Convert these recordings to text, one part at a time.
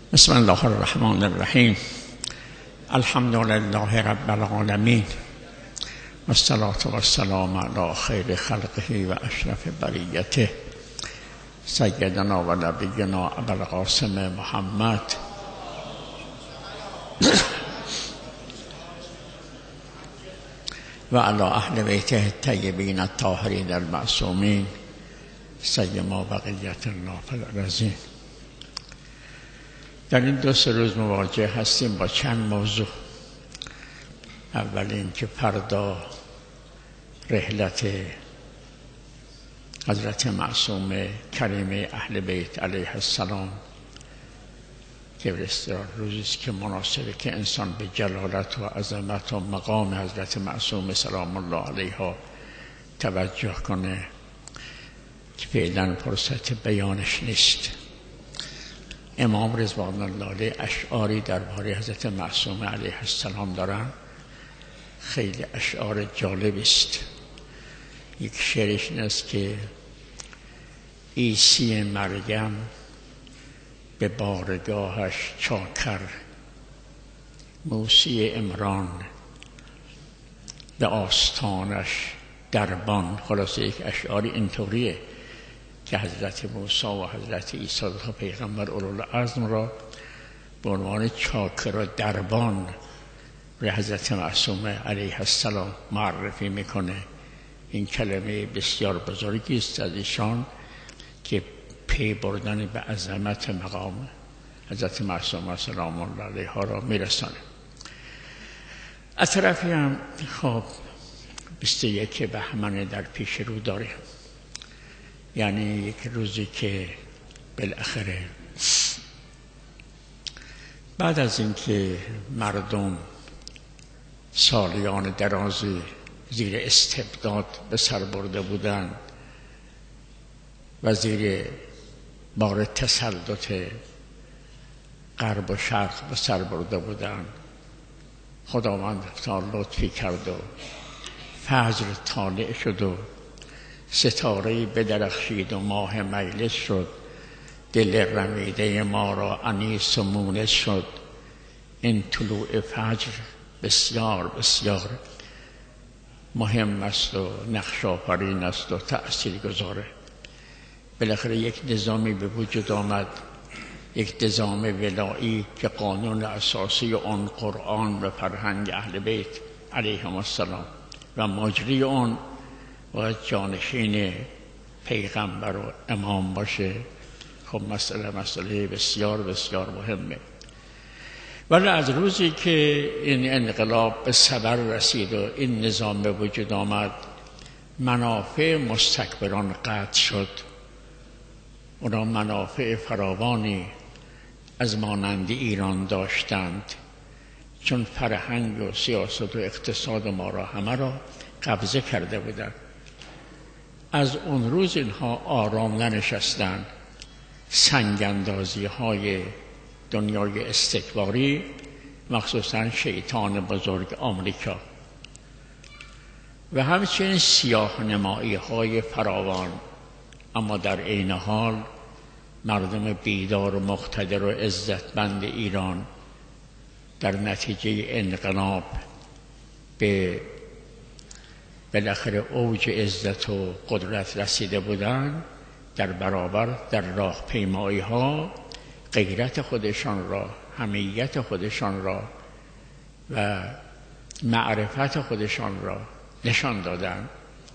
بسم الله الرحمن الرحیم. الحمد لله رب العالمین والصلاة والسلام علی خیر خلقه و اشرف بریته سیدنا و نبینا ابوالقاسم محمد و علی اهل بیته الطیبین الطاهرین المعصومین سیما بقیت الله فی الارضین. در این 2-3 روز مواجه هستیم با چند موضوع. اول این که فردا رحلت حضرت معصوم کریم اهل بیت علیه السلام که بسیار روزی است که مناسبه که انسان به جلالت و عظمت و مقام حضرت معصوم سلام الله علیها توجه کنه که فعلا فرصت بیانش نیست. امام رضوان الله علیه اشعاری درباره حضرت معصوم علیه السلام دارن، خیلی اشعار جالب است. یک شعرش این است که عیسی مریم به بارگاهش چاکر، موسی عمران به آستانش دربان. خلاصه یک اشعاری اینطوریه که حضرت موسی و حضرت عیسی دو پیغمبر اولوالعزم را به عنوان چاکر و دربان به حضرت معصوم علیه السلام معرفی میکنه. این کلمه بسیار بزرگی است از ایشان که پی بردن به عظمت مقام حضرت معصوم سلام الله علیها را میرسانه. از طرفی هم خب 21 بهمن در پیش رو داره، یعنی یک روزی که بالاخره بعد از اینکه مردم سالیان درازی زیر استبداد به سر برده بودند و زیر بار تسلط غرب و شرق به سر برده بودند، خداوند لطفی کرد و فجر طالع شد و ستاره بدرخشید و ماه میلس شد. دل رمیده ما را انیس و مونس شد. این طلوع فجر بسیار بسیار مهم است و نقش آفرین است و تأثیر گذاره. بالاخره یک نظامی به وجود آمد، یک نظام ولایی که قانون اساسی آن قرآن و فرهنگ اهل بیت علیهم السلام و مجری آن و جانشین پیغمبر و امام باشه. خب مسئله بسیار بسیار مهمه. ولی از روزی که این انقلاب به صدر رسید و این نظام به وجود آمد، منافع مستکبران قطع شد. اونا منافع فراوانی از مانند ایران داشتند، چون فرهنگ و سیاست و اقتصاد ما را همه را قبضه کرده بودند. از اون روز اینها آرام ننشستند. سنگاندازی های دنیای استکباری، مخصوصا شیطان بزرگ آمریکا و همچنین سیاه نمایی های فراوان، اما در عین حال مردم بیدار و مقتدر و عزتمند ایران در نتیجه انقلاب به بالاخره اوج عزت و قدرت رسیده بودند، در برابر در راهپیمایی ها غیرت خودشان را، حمیت خودشان را و معرفت خودشان را نشان دادند.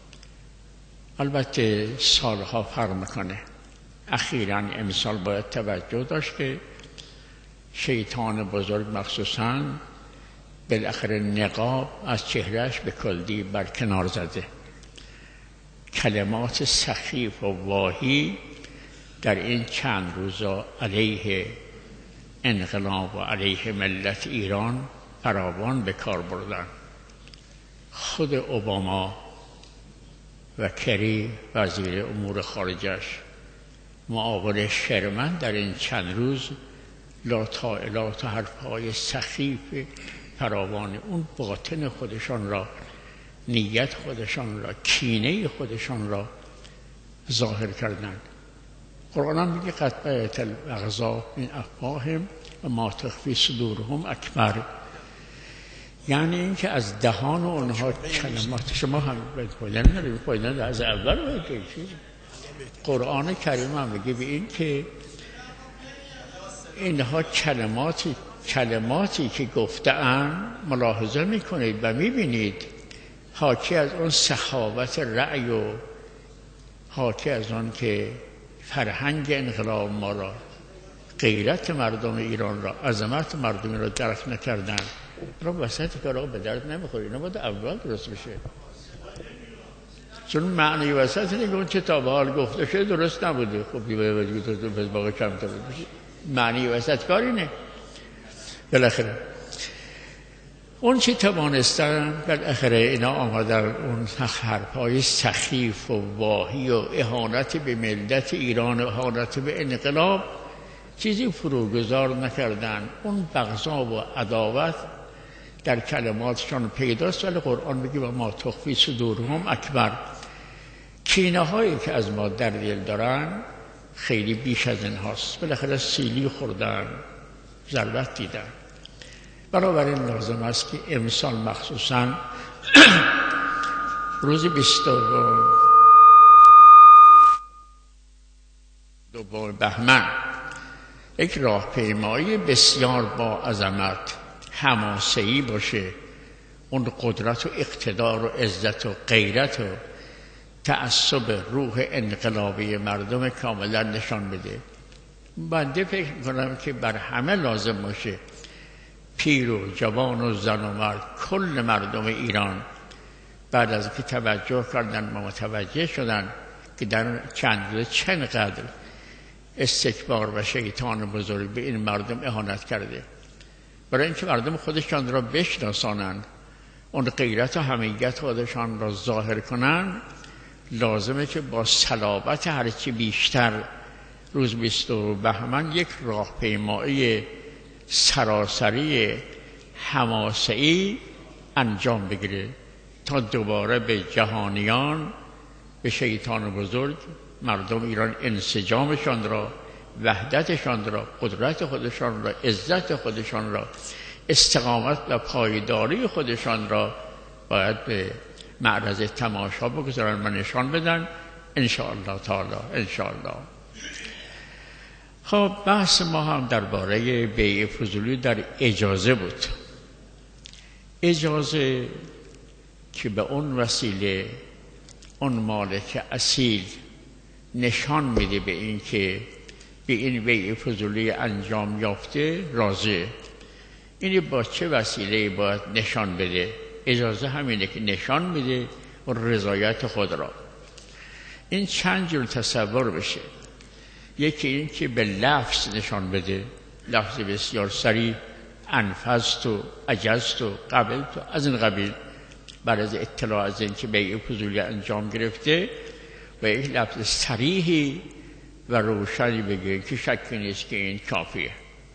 البته سالها فرق میکنه. اخیراً امسال باید توجه داشت که شیطان بزرگ مخصوصاً بالاخره نقاب از چهرهش به کلی برکنار زده. کلمات سخیف و واهی در این چند روزا علیه انقلاب و علیه ملت ایران فراوان به کار بردن. خود اوباما و کری وزیر امور خارجش، معاون شرمن، در این چند روز لاتائلات و حرفهای سخیف فراوان اون باطن خودشان را، نیت خودشان را، کینه خودشان را ظاهر کردند. قرآن هم میگه قد بیت الاغضا من افواههم و ما تخفی صدورهم اکبر. یعنی اینکه از دهان اونها کلمات، شما هم پایدن از اول قرآن کریم هم میگه به این که اینها کلماتی که گفته‌اند ملاحظه میکنید و میبینید حاکی از اون سخاوت رأی و حاکی از اون که فرهنگ انقلاب ما را، غیرت مردم ایران را، عظمت مردم را درک نکردن. را وسط کارا به درد نمیخوره. اینا باید اول درست بشه، چون معنی وسط اینه که اون چه تا به حال گفته شده درست نبوده. خب پس باقی کمتر بشه. معنی وسط کار اینه. بالاخره اون چی توانستن، بالاخره اینا آمدن اون حرفای سخیف و واهی و اهانت به ملت ایران و اهانت به انقلاب چیزی فروگذار نکردن. اون بغضا و عداوت در کلماتشان پیداست، ولی قرآن میگه و ما تخفی صدورهم اکبر. کینه هایی که از ما در دل دارن خیلی بیش از این هاست. بالاخره سیلی خوردن، ضربت دیدن. بنابراین لازم است که امسال مخصوصا روز 22 بهمن یک راهپیمایی بسیار با عظمت حماسه‌ای باشه. اون قدرت و اقتدار و عزت و غیرت و تعصب روح انقلابی مردم کاملا نشان بده. بنده فکر میکنم که بر همه لازم باشه، پیر و جوان و زن و مرد، کل مردم ایران بعد از که توجه کردن و متوجه شدن که در چندقدر استکبار و شیطان بزرگ به این مردم اهانت کرده، برای اینکه مردم خودشان را بشناسانند، اون غیرت و حمیت خودشان را ظاهر کنند، لازمه که با صلابت هرچی بیشتر روز 22 بهمن یک راهپیمایی سراسری حماسه‌ای انجام بگیره تا دوباره به جهانیان، به شیطان بزرگ، مردم ایران انسجامشان را، وحدتشان را، قدرت خودشان را، عزت خودشان را، استقامت و پایداری خودشان را باید به معرض تماشا بگذارن و نشان بدن. انشاءالله تعالی انشاءالله. خب بحث ما هم درباره بیع فضولی در اجازه بود. اجازه که به اون وسیله اون مالک اصیل نشان میده به این که به این بیع فضولی انجام یافته راضیه. اینی با چه وسیله باید نشان بده؟ اجازه همینه که نشان میده و رضایت خود را. این چند جور تصور بشه. یکی این که به لفظ نشان بده، لفظ بسیار سریع، انفذت و عجزت و قبلت و از این قبیل، بعد از اطلاع از این که بیع فضولی انجام گرفته و یک لفظ صریحی و روشنی بگه که شکی نیست که این کافیه.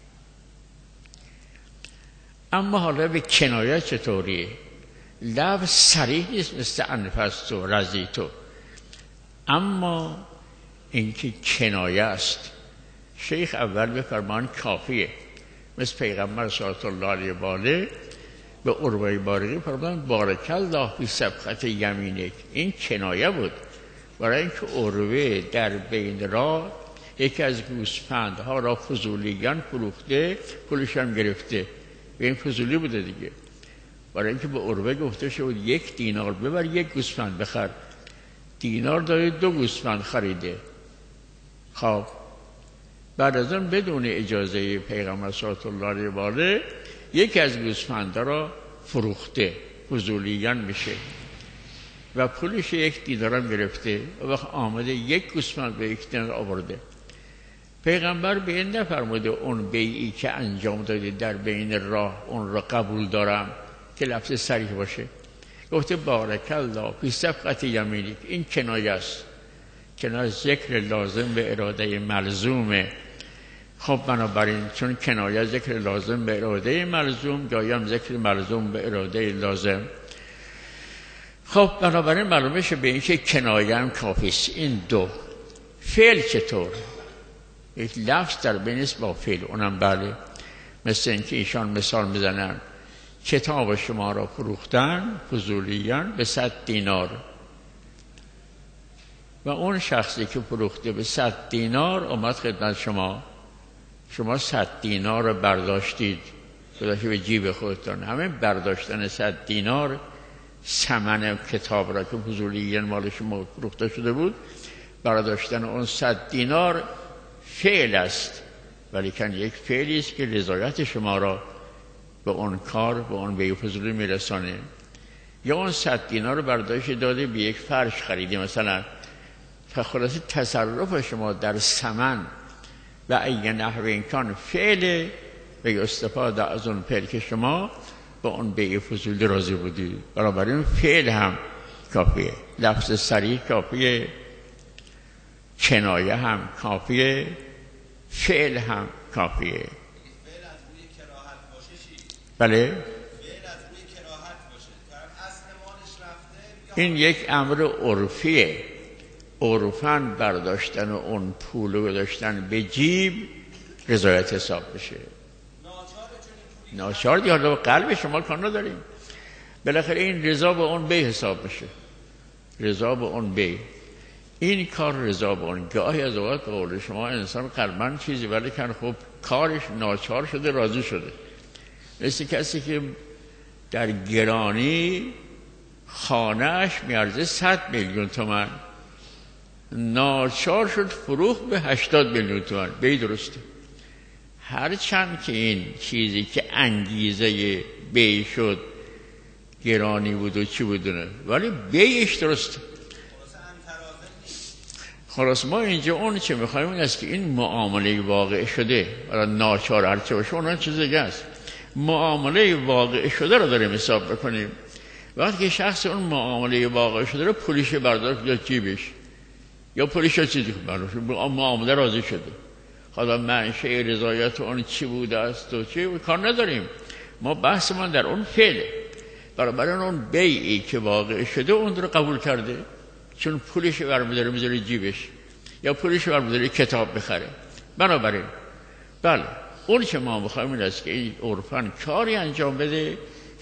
اما حالا به کنایه چطوریه؟ لفظ صریح نیست مثل انفذت و رضیت، اما اینکه کنایه است. شیخ اول بفرمان کافیه، مثل پیغمبر صلی الله علیه و آله به عروه بارقی فرمان بارک الله فی صفقت یمینک. این کنایه بود برای اینکه عروه در بین راه یکی از گوسفندها را فضولیان فروخته، پولش هم گرفته. و این فضولی بوده دیگه. برای اینکه به عروه گفته شد 1 دینار ببر 1 گوسفند بخر. دینار داره 2 گوسفند خریده. خب بعد از اون بدون اجازه پیغمبر صلی الله علیه و آله یکی از گوسفندا را فروخته، فضولیان میشه و پولش 1 دینار هم گرفته. و وقت آمده 1 گوسفند به 1 دینار آورده. پیغمبر به این نفرموده اون بیعی که انجام داده در بین راه اون را قبول دارم که لفظ صریح باشه. گفته بارک الله فی صفقت یمینک. این کنایه است، کنایه ذکر لازم به اراده ملزومه. خب بنابراین چون کنایه ذکر لازم به اراده ملزوم، جایم ذکر ملزوم به اراده لازم، خب بنابراین معلومه شه به این که کنایه هم کافیست. این دو. فعل چطور؟ یک لفظ در بین است با فعل. اونم بله، مثل اینکه ایشان مثال میزنن کتاب شما را فروختن فضولیان به 100 دینار و اون شخصی که فروخته به 100 دینار اومد خدمت شما 100 دینار رو برداشتید گذاشته به جیب خودتان. همه برداشتن 100 دینار ثمن کتاب را که فضولیان مال شما فروخته شده بود، برداشتن اون 100 دینار فعل است، ولی کن یک فعلی است که رضایت شما را به اون کار، به اون بیع فضولی میرسانه. یا اون 100 دینار رو برداشت داده به یک فرش خریدی مثلا، فخلاصه تصرف شما در ثمن و ای نحو امکان فعل و استفاده از اون فعل که شما با اون بیع فضولی راضی بودید. بنابراین فعل هم کافیه، لفظ صریح کافیه، کنایه هم کافیه، فعل هم کافیه. فعل از روی کراهت باشه چی؟ بله؟ فعل از روی کراهت باشه طرف اصل مالش رفته، این یک امر عرفیه. عرفاً برداشتن اون پول و گذاشتن به جیب رضایت حساب بشه. ناچار دیگه، حالا قلب شما کار نداریم، بالاخره این رضا به اون بی حساب بشه. رضا به اون بی، این کار رضا به اون. گاهی از اوقات به قول شما انسان قلباً چیزی ولی کن خب کارش ناچار شده راضی شده. مثل کسی که در گرانی خانهش میارزه 100 میلیون تومان، ناچار شد فروخت به 80 میلیون تومان. بی درسته. هرچند که این چیزی که انگیزه بی شد گرانی بود و چی بودونه، ولی بیش درسته. خلاص ما اینجا اون چه میخوایم این است که این معامله واقع شده، ناچار هرچه باشه اون چیز دیگه است. معامله واقع شده رو داریم حساب بکنیم. وقتی که شخص اون معامله واقع شده رو پولیش برداشت یا جیبش یا پولیش یا چیزی برداشت، معامله راضی شده. حالا منشأ رضایت اون چی بوده است و چی کار نداریم. ما بحث ما در اون فعله. برای اون بیعی که واقع شده اون رو قبول کرده، چون پولش برمی‌داره میذاره جیبش یا پولش برمی‌داره کتاب بخره. بنابراین بله اون که ما می‌خوایم این است که این عرفاً کاری انجام بده،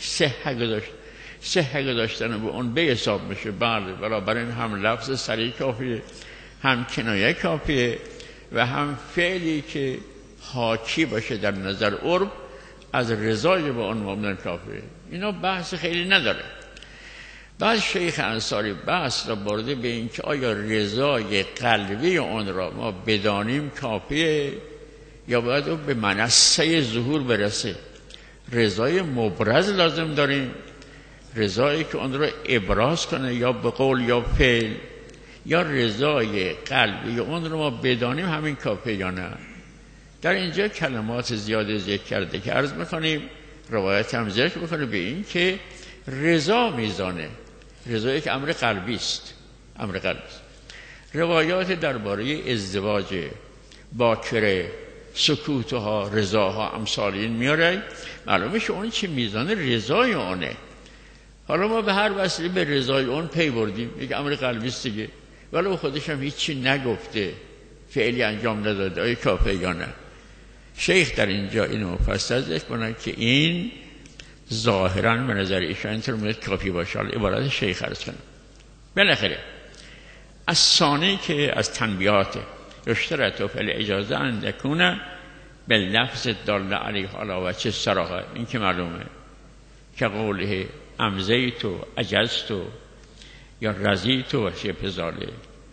صحه گذاشتن به اون به حساب میشه. بله بنابراین هم لفظ صریح کافیه، هم کنایه کافیه و هم فعلی که حاکی باشه در نظر عرف از رضای به اون مؤمن کافیه. اینا بحث خیلی نداره. بعد شیخ انصاری بحث را برده به این که آیا رضای قلبی اون را ما بدانیم کافیه یا باید او به منصه ظهور برسه. رضای مبرز لازم داریم، رضایی که اون را ابراز کنه یا به قول یا فعل، یا رضای قلبی اون رو ما بدانیم همین کافیه یا نه. در اینجا کلمات زیاده ذکر کرده که عرض میکنیم، روایت هم ذکر میکنه به این که رضا میزانه، رضایی که امر قلبی است، امر قلبی است. روایات درباره ازدواج باکره، سکوتها، رضاها، امثال این میاره، معلومه که اون چه میزان رضای اونه. حالا ما به هر وسیله به رضای اون پی بردیم، یک امر قلبی است دیگه، ولی او خودش هم هیچی نگفته، فعلی انجام نداده، آیا کافیه یا نه. شیخ در اینجا اینو مفصل ذکر کنه که این ظاهراً به نظر ایشان اینطور کافی باشه. حالا عبارت شیخ عرض کنه. بالاخره از ثانی که از تنبیهات یشترط فی الاجازه ان یکون باللفظ الدال علیه علی وجه الصراحه، این که معلومه که قوله امضیت و اجزت یا رضیت و شبه ذلک.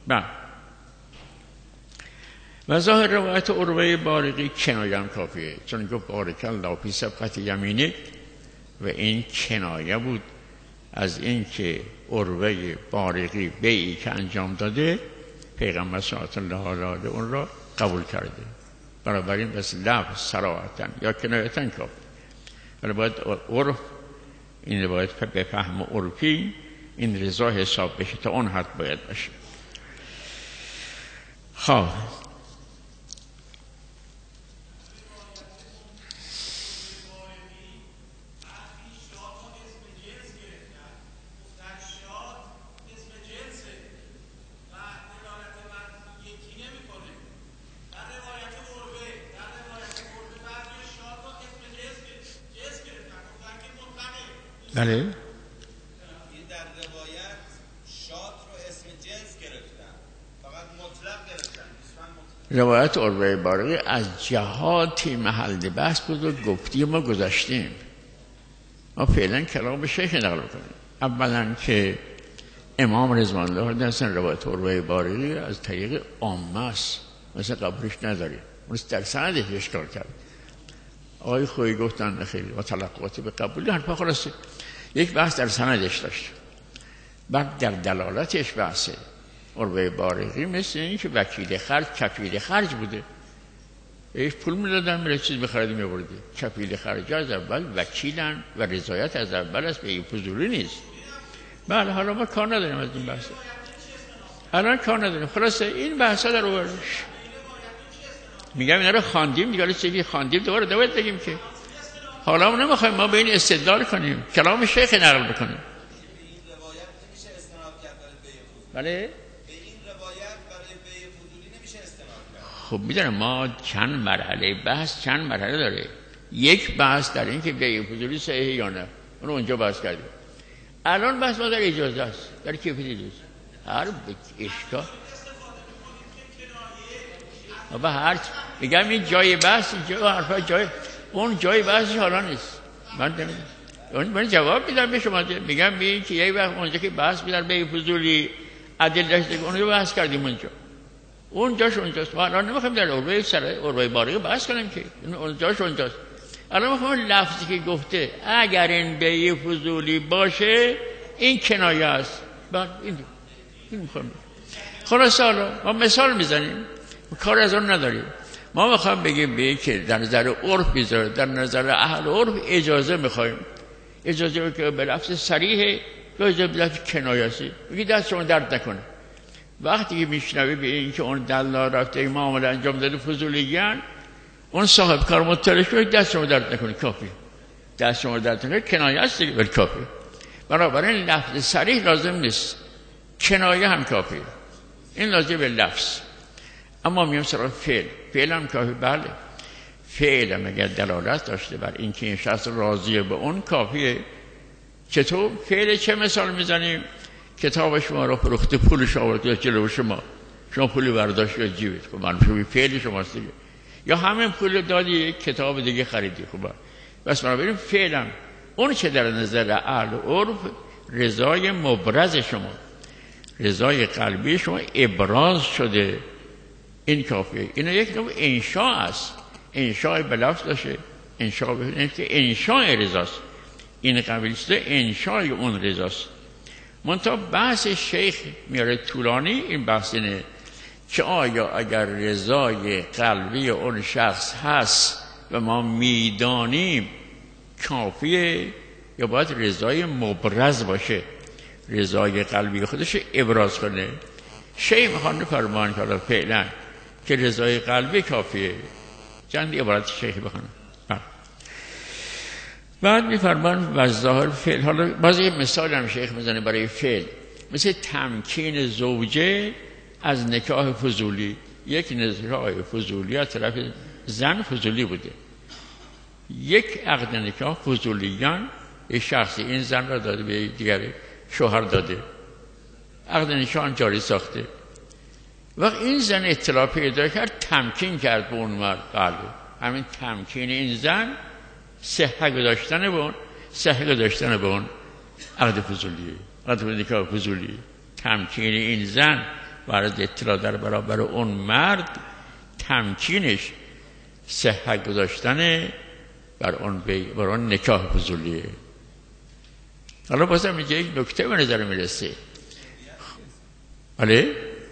و ظاهر روایت عروه بارقی کنایه هم کافیه، چون گفت بارک الله فی صفقت یمینک و این کنایه بود از این که عروه بارقی بیعی که انجام داده پیغمبر صلی الله علیه اون را قبول کرده. بنابراین بس لفظ صراحتاً یا کنایتاً کافی، ولی باید عرف این باید به فهم عرفی این رضا حساب بشه، تا اون حد باید باشه. خب بله این در روایت شات رو اسم جنس گرفتن، فقط مطلق گرفتن. روایت عروه بارقی از جهاتی محل بحث بود و گفتی ما گذاشتیم. ما فعلا کلام شیخ نقل کنیم. اولا که امام رضوان الله دستن روایت عروه بارقی از طریق عامه است، مثل قبولش نداریم، اون در سندش اشکال کرد. آقای خویی گفتن خیلی و تلقاتی به قبولی حرفا خلاصه یک بحث در سندش داشت. بعد در دلالتش بحثه عروه بارقی مثل این که وکیل خرج کفیل خرج بوده، ایش پول میدادن میره چیز بخرد میبرده. کفیل خرج از اول وکیلن و رضایت از اول است، به این فضولی نیست. بله حالا ما کار نداریم از این بحث، الان کار نداریم. خلاصه این بحثا در اوورش میگم اینا رو خواندیم دیگه، چیزی خواندیم دوباره بگیم که حالا ما نمیخوایم ما به این استدلال کنیم، کلام شیخ نقل بکنیم. به این روایت نمیشه استناد کرد برای بیع فضولی. بله به این روایت برای بیع فضولی نمیشه استناد کرد. خب میدونم ما چند مرحله بحث چند مرحله داره. یک بحث در این که بیع فضولی صحیح یا نه، اون اونجا بحث کردیم. الان بحث ما در اجازه است، در کیفیت اجازه. هر اشکال و هر میگم این جای بحث اینجا حرفا جای اون جای بحثش حالا نیست. من جواب میدم به شما، میگم این که یه وقت اونجا که بحث میدن به فضولی ادلهش دیگه اونجا بحث کردیم، اونجاش اونجاست. ما الان نمیخوایم در عروه بارقی بحث کنیم که اونجاش اونجاست. الان میخوایم لفظی که گفته اگر این به فضولی باشه این کنایه است. بعد این میخوایم خلاص حالا ما مثال میزنیم، کار از اون نداریم. ما میخوایم بگیم به که در نظر عرف میذاره، در نظر اهل عرف اجازه میخوایم، اجازه که به لفظ صریح یا اجازه به لفظ کنایه است. بگی دست شما درد نکنه. وقتی که میشنوی به این که اون دلال رفته این معامله انجام داده فضولیگن، اون صاحب کار مطلع شده دست شما درد نکنه، کافی. دست شما درد نکنه کنایه است دیگه، ولی کافی. بنابراین لفظ صریح لازم نیست، کنایه هم کافی. این لازم به لفظ. اما میام سراغ فعل هم کافی. بله فعل هم اگر دلالت داشته بر این که این شخص راضیه به اون کافیه. چطور؟ فعل چه مثال میزنیم؟ کتاب شما رو فروخته، پولش آورده جلو شما پولی برداشت یا جیبت، خب من فعل شماست دیگه. یا همین پول دادی یک کتاب دیگه خریدی، خب بس ما بریم فعلم اون چه در نظر اهل عرف رضای مبرز شما، رضای قلبی شما ابراز شده، این کافیه. این یک نوع انشاء است، انشاء به لفظ داشته، انشاء به انشاء رضاست، این قبیل انشاء اون رضاست. منتها بحث شیخ میاره طولانی، این بحث اینه که آیا اگر رضای قلبی اون شخص هست و ما میدانیم کافیه یا باید رضای مبرز باشه، رضای قلبی خودش ابراز کنه. شیخ میخوان فرمان که فعلا که رضای قلبی کافیه. چند عبارت شیخ بخونم. بعد میفرمان و ظاهر فعل. حالا باز یه مثال هم شیخ میزنه برای فعل، مثل تمکین زوجه از نکاح فضولی. یک نکاح فضولی از طرف زن فضولی بوده، یک عقد نکاح فضولیان یک شخصی این زن را داده به دیگر شوهر داده، عقد نکاح هم جاری ساخته. وقت این زن اطلاع پیدا کرد، تمکین کرد به اون مرد. بله همین تمکین این زن صحه گذاشتن به اون عقد فضولی، عقد نکاح فضولی. تمکین این زن وارد اطلاع در برابر اون مرد، تمکینش صحه گذاشتن بر اون نکاح فضولیه. حالا بازم اینجا یک نکته به نظر میرسه. بله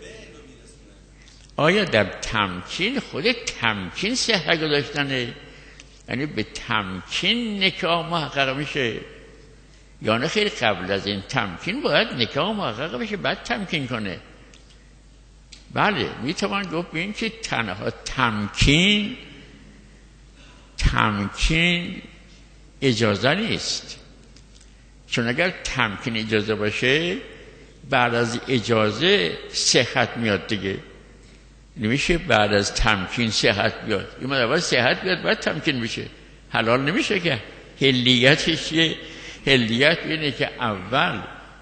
آیا در تمکین خود تمکین صحه گذاشتنه؟ یعنی به تمکین نکاح محقق میشه یا نه خیلی قبل از این تمکین باید نکاح محقق بشه بعد تمکین کنه؟ بله میتوان گفت این که تنها تمکین اجازه نیست، چون اگر تمکین اجازه باشه بعد از اجازه صحت میاد دیگه. نمیشه بعد از تمکین صحت بیاد، این اول صحت بیاد بعد تمکین بشه. حلال نمیشه که حلیتش حلیت اینه که اول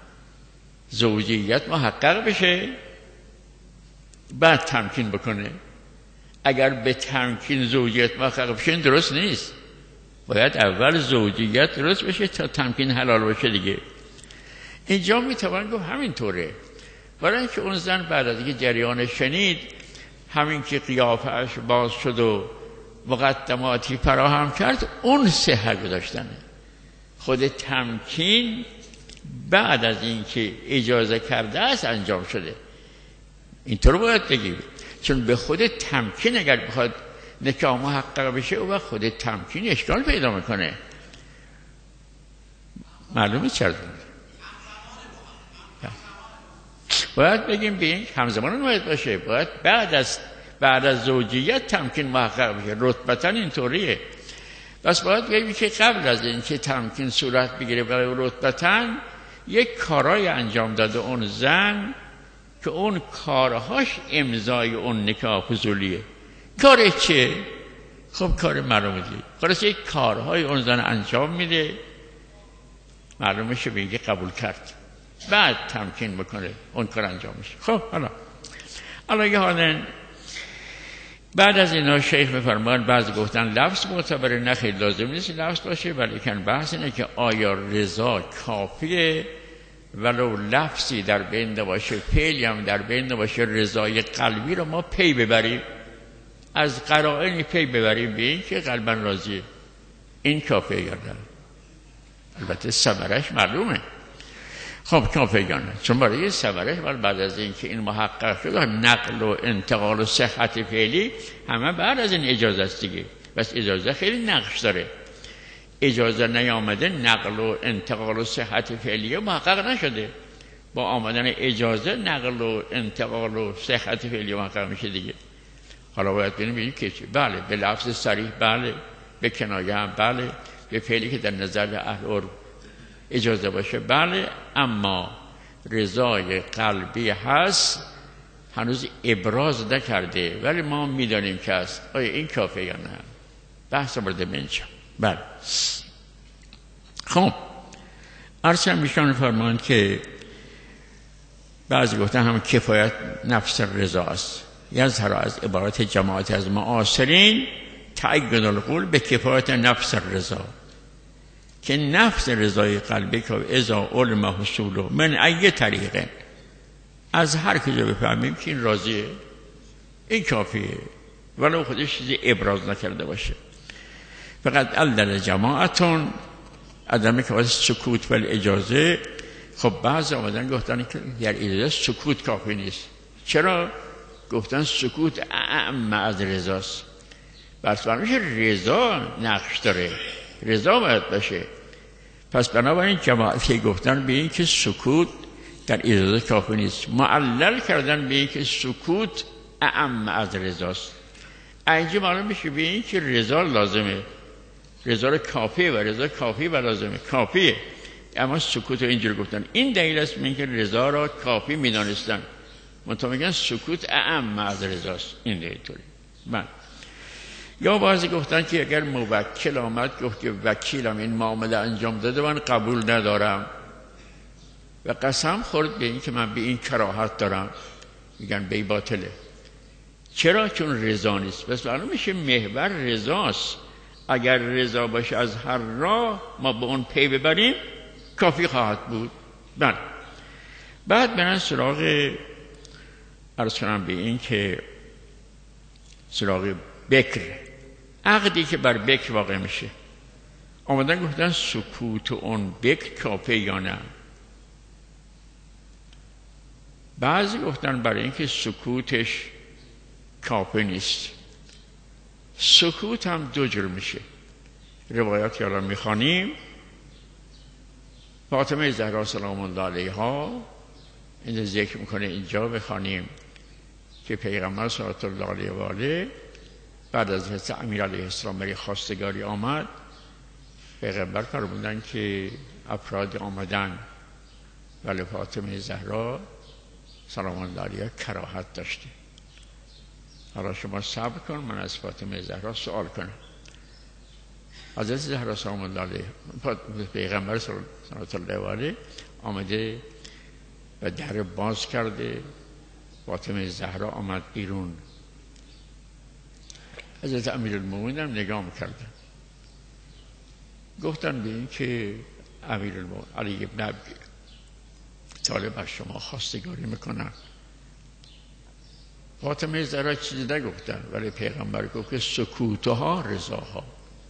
زوجیت محقق بشه بعد تمکین بکنه. اگر به تمکین زوجیت محقق بشه درست نیست، باید اول زوجیت درست بشه تا تمکین حلال باشه دیگه. اینجا میتوان گفت همینطوره، برای اینکه اون زن بعد از اینکه جریان شنید، همین که قیافه‌اش باز شد و مقدماتی فراهم کرد، اون سحر گذاشتنه. خود تمکین بعد از اینکه اجازه کرده است انجام شده. اینطور باید بگیم، چون به خود تمکین اگر بخواد نکاح محقق بشه و خود تمکین اشکال پیدا میکنه. معلومه چرا باید بگیم به این همزمان باید باشه، باید بعد از زوجیت تمکین محقق بشه. رتبتا اینطوریه. بس باید بگیم که قبل از این که تمکین صورت بگیره برای رتبتا یک کارای انجام داده اون زن که اون کارهاش امضای اون نکاح فضولیه. کارش چه؟ خب کار معلومه دیگه. خلاص یک کارهای اون زن انجام میده، معلومه شه بگه قبول کرد، بعد تمکین بکنه اون کار انجام میشه. خب حالا یه حالا بعد از اینا شیخ میفرمان بعضی گفتن لفظ معتبره، نه خیلی لازم نیست لفظ باشه، ولیکن بحث اینه که آیا رضا کافیه ولو لفظی در بین نباشه، فعلی هم در بین نباشه، رضای قلبی رو ما پی ببریم، از قرائنی پی ببریم به این که قلبا راضیه، این کافیه یا نه؟ البته ثمرش معلومه. خب کافیه یا نه؟ چون برای ثمرش بعد از این که این محقق شد نقل و انتقال و صحت فعلی همه بعد از این اجازه است دیگه. بس اجازه خیلی نقش داره. اجازه نیامده نقل و انتقال و صحت فعلی محقق نشده. با آمدن اجازه نقل و انتقال و صحت فعلی محقق میشه دیگه. حالا باید ببینیم که بله به لفظ صریح بله، به کنایه هم بله، به فعلی که در نظر اهل عرف اجازه باشه بله، اما رضای قلبی هست هنوز ابراز نکرده ولی ما میدانیم که هست. آیا این کافیه یا نه؟ بحث برده منجا. بله. خب عرضم میشن فرمان که بعضی گفتن هم کفایت نفس رضا است. یظهر از عبارت جماعت از معاصرین تعین القول به کفایت نفس رضا، که نفس رضای قلبی که اذا علم حصوله من ای طریقه، از هر کجا بفهمیم که این راضیه، این کافیه ولو خودش چیزی ابراز نکرده باشه. فقط علل جماعتون عدم کفایت سکوت و اجازه. خب بعضی آمدن گفتن که در اجازه سکوت کافی نیست. چرا؟ گفتن سکوت اعم از رضاست. بس برمیشه رضا نقش داره، رضا باید باشه. پس بنابراین جماعتی گفتن به این که سکوت در اجازه کافی نیست، معلل کردن به این که سکوت اعم از رضاست. اینجا معلوم میشه به این که رضا لازمه، رضا کافیه و رضا کافی و لازمه، کافیه. اما سکوت رو اینجور گفتن. این دلیل است به این که رضا را کافی میدانستن، منتها میگن سکوت اعم از رضاست. این دلیل طوری. من یا بعضی گفتن که اگر موکل آمد گفت که وکیلم این معامله انجام داده من قبول ندارم و قسم خورد به این که من به این کراهت دارم، میگن بی باطله. چرا؟ چون رضا نیست. پس معلوم میشه محور رضاست. اگر رضا باشه از هر راه ما به اون پی ببریم کافی خواهد بود. بله. بعد برن سراغ عرض کنم به این که سراغ بکر، عقدی که بر بکر واقع میشه. آمدن گفتن سکوت اون بکر کافی یا نه؟ بعضی گفتن برای اینکه سکوتش کافی نیست. سکوت هم دو جور میشه. روایات یالا میخوانیم. فاطمه زهرا سلام الله علیها این ذکر میکنه، اینجا بخوانیم که پیغمبر صلی الله علیه و آله بعد از حضرت امیر علیه السلام برای خواستگاری آمد، پیغمبر فرمودن که افراد آمدن ولی فاطمه زهرا سلام الله علیها کراهت داشته. حالا شما صبر کن من از فاطمه زهرا سوال کنم. حضرت زهرا سلام الله علیه پیغمبر صلوات الله علیه آمده و در باز کرده، فاطمه زهرا آمد بیرون. حضرت امیرالمومنین هم نگاه می‌کردن، گفتن به این که امیرالمومنین علی بن ابی طالب از شما خواستگاری میکنن. فاطمه زهرا چیزی نگفتن، ولی پیغمبر گفت که سکوتها رضاها،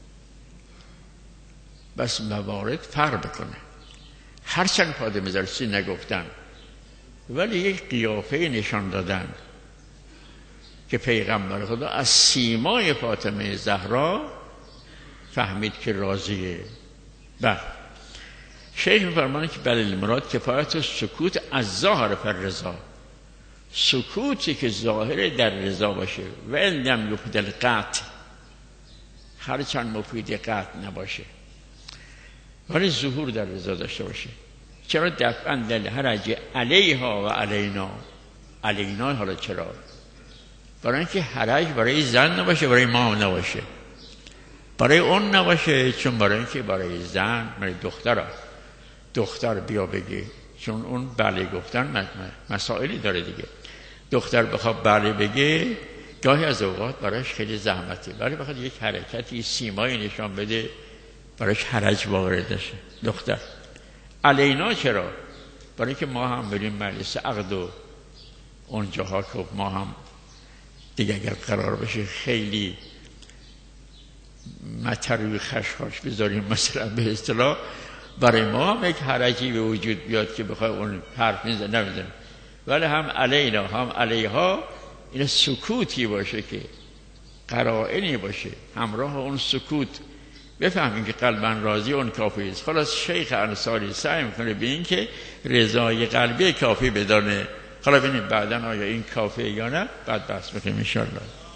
بس موارد فرق بکنه. هرچند فاطمه زهرا چیزی نگفتن ولی یک قیافه نشان دادن که پیغمبر خدا از سیمای فاطمه زهرا فهمید که راضیه. بله شیخ می‌فرماند که بل المراد کفایت سکوت از ظاهر پر رضا، سکوتی که ظاهر در رضا باشه و لم یفید القطع، هرچند مفید قطع نباشه ولی ظهور در رضا داشته باشه. چرا دفعاً للحرج علیها و علینا؟ علینا حالا چرا؟ برای اینکه حرج برای زن نباشه، برای ما هم نباشه، برای اون نباشه، چون برای اینکه برای زن، برای دختر بیا بگی، چون اون بله گفتن مسائلی داره دیگه. دختر بخواد بله بگه گاهی از اوقات براش خیلی زحمته، ولی بخواد یک حرکتی سیمایی نشان بده براش حرج وارد نشه. دختر علینا چرا؟ برای اینکه ما هم بریم مجلس عقد و اونجاها که ما هم دیگه اگر قرار بشه خیلی مطروی خشخاش بذاریم مثلا به اصطلاح، برای ما هم یک حرجی به وجود بیاد که بخوای اون حرف نمیزن. ولی هم علینا هم علیها این سکوتی باشه که قرائنی باشه همراه اون سکوت، بفهمیم که قلباً راضی اون کافی است. خلاص شیخ انصاری سعی میکنه به این که رضای قلبی کافی بدانه. حالا ببینیم بعداً آیا این کافی یا نه، بعد بحث میکنیم ان شاء الله.